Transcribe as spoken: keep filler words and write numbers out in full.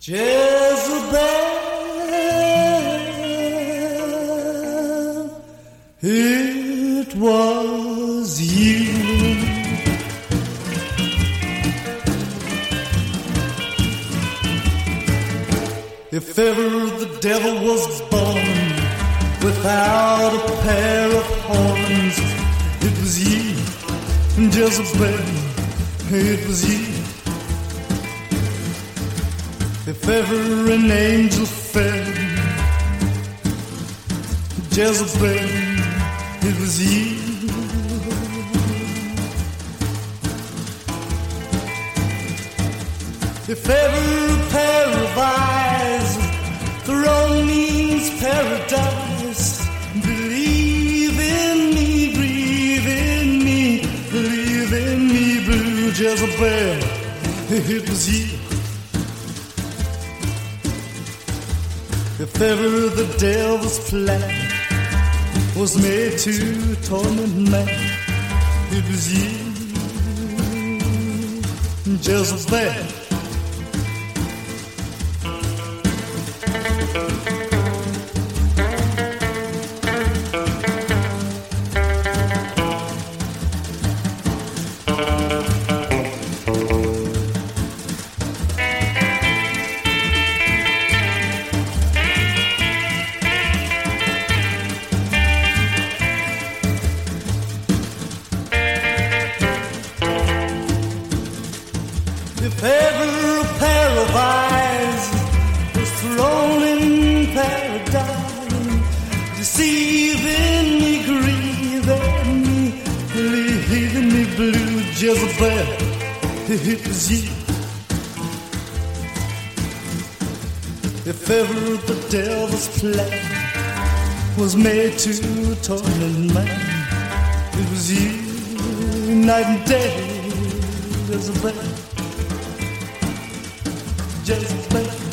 Jezebel, it was you. If ever the devil was born without a pair of horns, it was you, Jezebel, it was you. If ever an angel fell, Jezebel, it was you. If ever a pair of eyes, throne means paradise. Believe in me, breathe in me, believe in me, blue Jezebel, it was you. If ever the devil's plan was made to torment man, it was you, Jezebel. If ever a pair of eyes was thrown in paradise, deceiving me, grieving me, leaving me blue, Jezebel, it was you. If ever the devil's plan was made to torment man, it was you, night and day, Jezebel. Jezebel.